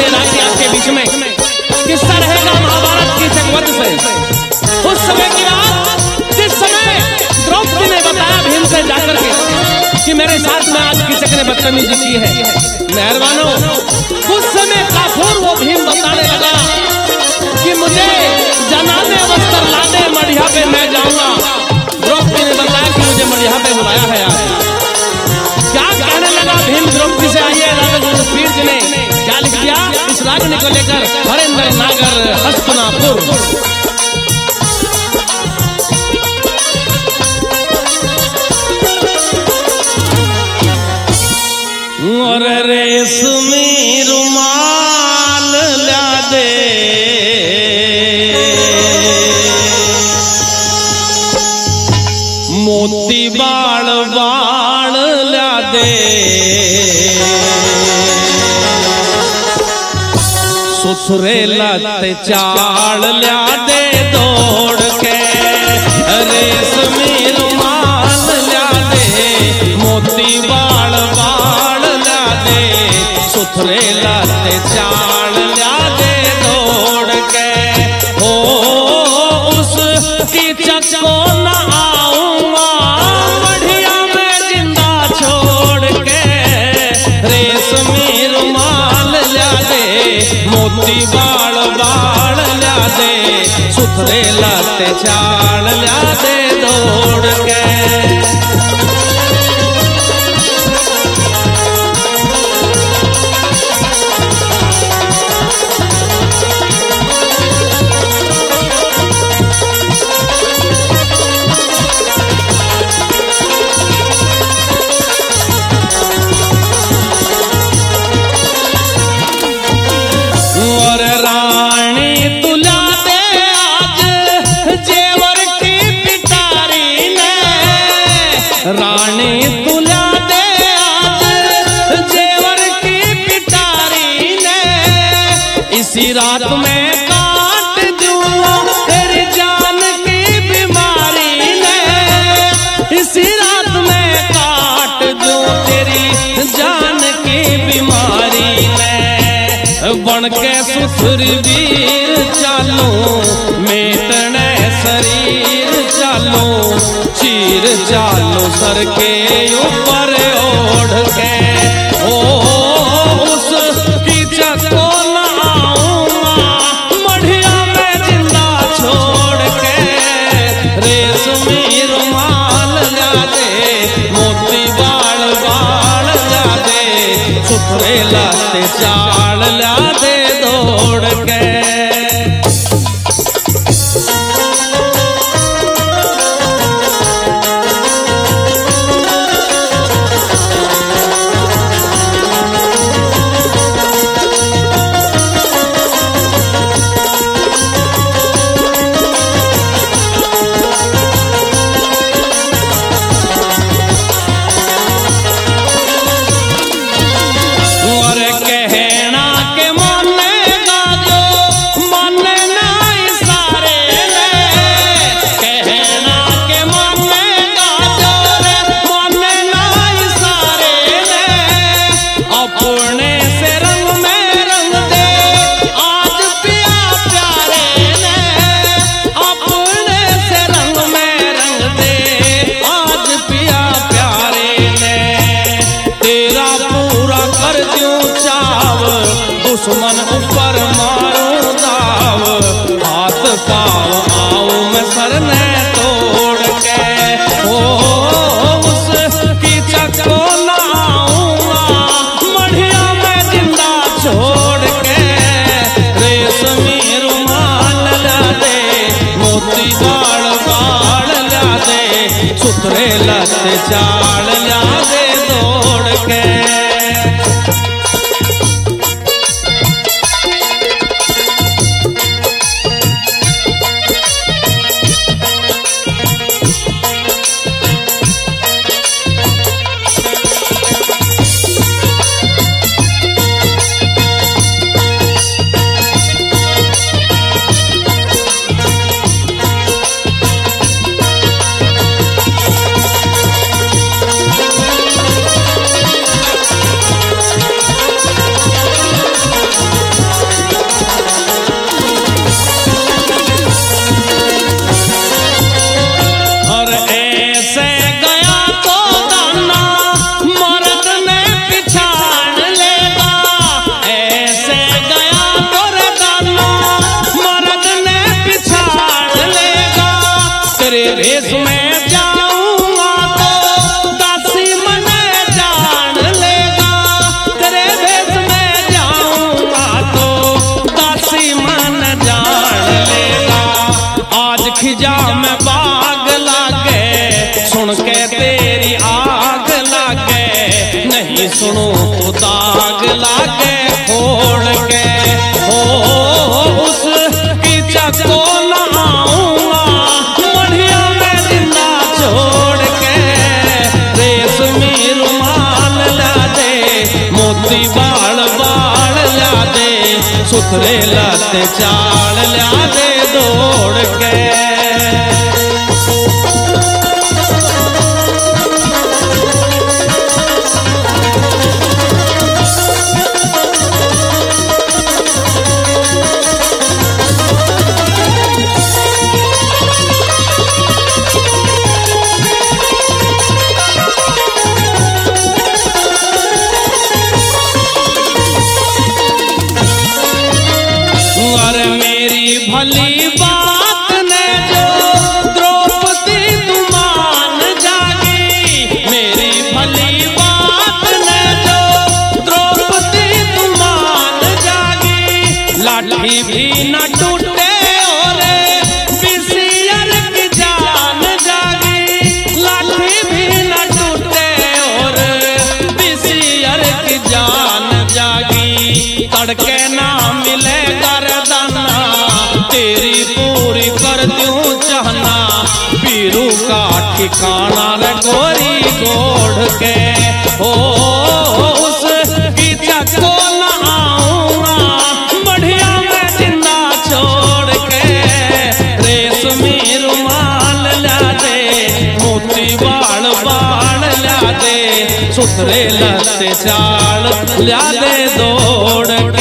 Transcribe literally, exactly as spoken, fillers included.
राखी आपके बीच में किस्सा रहेगा महाभारत की चकवध से। उस समय की बात जिस समय द्रौपदी ने बताया भीम से जाकर के कि मेरे साथ में आज कीचक ने बदतमीजी की है। मेहरबानों, उस समय काफूर वो भीम बताने लगा कि मुझे जनाने वस्त्र लाने मढ़िया पे मैं जाऊंगा। द्रौपदी ने बताया कि मुझे मढ़िया पे बुलाया है यार। क्या कहने लगा भीम द्रौपदी से? आइए राजा युधिष्ठिर जी ने क्या लिख दिया इस रागनी को लेकर। हरेंद्र नागर हस्तनापुर। और रेशमी रुमाल ला दे, मोती बाल बाल ला दे, सुथरे लत चाल ला दे दौड़ के। रेशमी रुमाल ला दे, मोती बाल बाल ला दे, सुथरे लत चाल ला दे दौड़ के। हो उस कीचक को न आऊंगा मढ़िया में जिंदा छोड़ के। रेशमी रुमाल ला दे, मोती बाल बाल ला दे, सुथरे लत चाल ला दे दौड़ के। रानी तुला दे आज जेवर की पिटारी ने, इसी रात में काट दूं तेरी जान की बीमारी ने। इसी रात में काट दूं तेरी जान की बीमारी ने। बन के सुरवीर चालू मेटने शरीर चालू, चीर चालो सर के ऊपर ओढ़ के। ओ उस कीचक को न आऊंगा मढ़िया में जिंदा छोड़ के। रेशमी रुमाल ला दे, मोती बाल बाल ला दे, सुथरे लत चाल ला दे दौड़ के। दुश्मन ऊपर मारो दाव, हाथ पाव आओ मैं सरने तोड़ के। ओ उस कीचक को न आऊंगा मढ़िया में जिंदा छोड़ के। रेशमी रुमाल ला दे, मोती बाल बाल ला दे, सुथरे लत चाल ला दे दौड़ के। भेष में जाऊंगा तो दासी मने जान लेगा। तेरे भेष में जाऊंगा तो दासी मन जान लेगा। आज खिजा में बाग लागे सुन के तेरी आग लागे, नहीं सुनो तो दाग लागे फोड़ के। हो उस कीचक को न आऊंगा बढ़िया में जिंदा छोड़ के। रेशमी रुमाल ला दे मोती बाल बाल ला दे, सुथरे लते चाल ला दे दौड़ के। भली बात ने जो द्रौपदी तुमान जागी, मेरी भली बात ने जो द्रौपदी तुमान जागी। लाठी भी न टूटे और विषियर की जान जागी, लाठी भी न टूटे और विषियर की जान जागी। तड़के ना मिले गर्दना तेरी पूरी कर दूं चाहना, पीरू का ठिकाना रे गोरी गोड़ के। हो उस कीचक को न आऊंगा बढ़िया में जिंदा छोड़ के। रेशमी रुमाल ला दे मोती बाल बाल ला दे, सुथरे लते चाल ला दे दौड़